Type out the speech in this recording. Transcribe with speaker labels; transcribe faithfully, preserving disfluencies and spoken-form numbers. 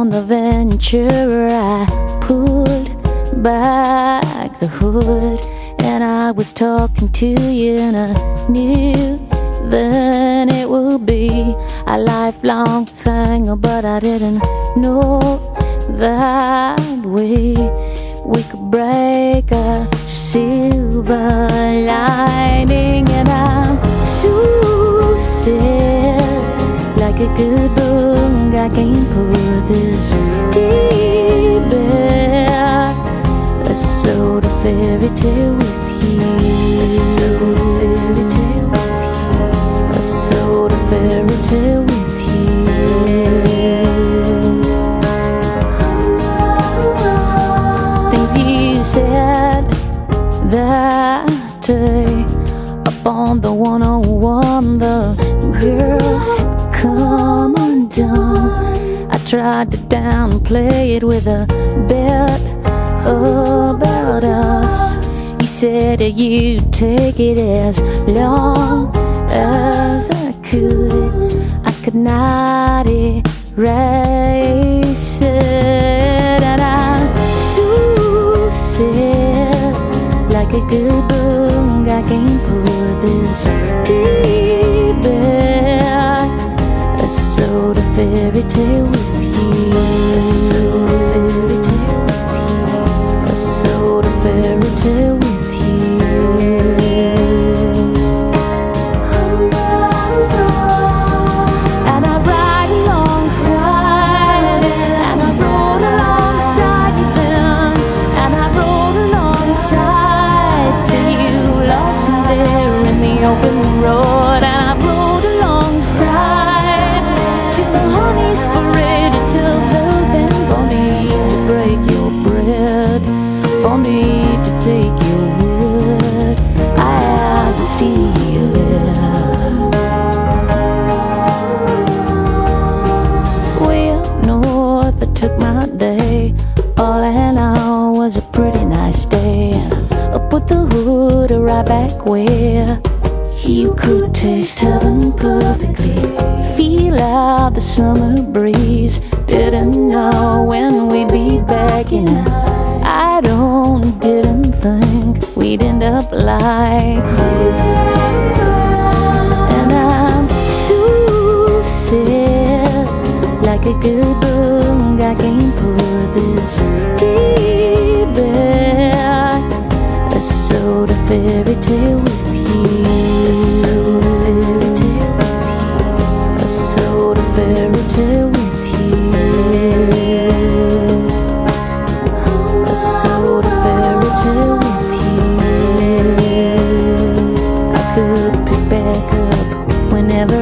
Speaker 1: on the venture, I pulled back the hood, and I was talking to you, and I knew then it would be a lifelong thing, but I didn't know that we we could break a silver lining. And I'm so sad, like a good book, I can't put this deep back. Let's sort of fairy tale with you. Let's sort of fairy tale with you. Let's sort of fairy tale with you. Things you said that day up on the one oh one, the girl had come undone. I tried to downplay it with a bet about us. You said that you'd take it as long as I could. I could not erase it, and I'm so sad, like a good book, I can't put this deep back. Let's sort of fairy tale with you. Let's sort of fairy tale with you. Let's sort of fairy tale with you. And I ride alongside, and I rode alongside you then, and I rode alongside till you lost me there in the open road. And I rode alongside till the honey spread itself open for me to break your bread, for me to take your wood. I had to steal it. Way up north, I took my day. All in all was a pretty nice day. I put the hood right back where you could taste heaven perfectly, feel out the summer breeze. Didn't know when we'd be back in. I don't, didn't think we'd end up like this. And I'm so sad, like a good book, I can't put this deep back. Let's sort of fairy tale with you. Let's sort of fairy tale with you. Let's sort of fairy tale with you. Let's sort of fairy tale with you. I could pick back up whenever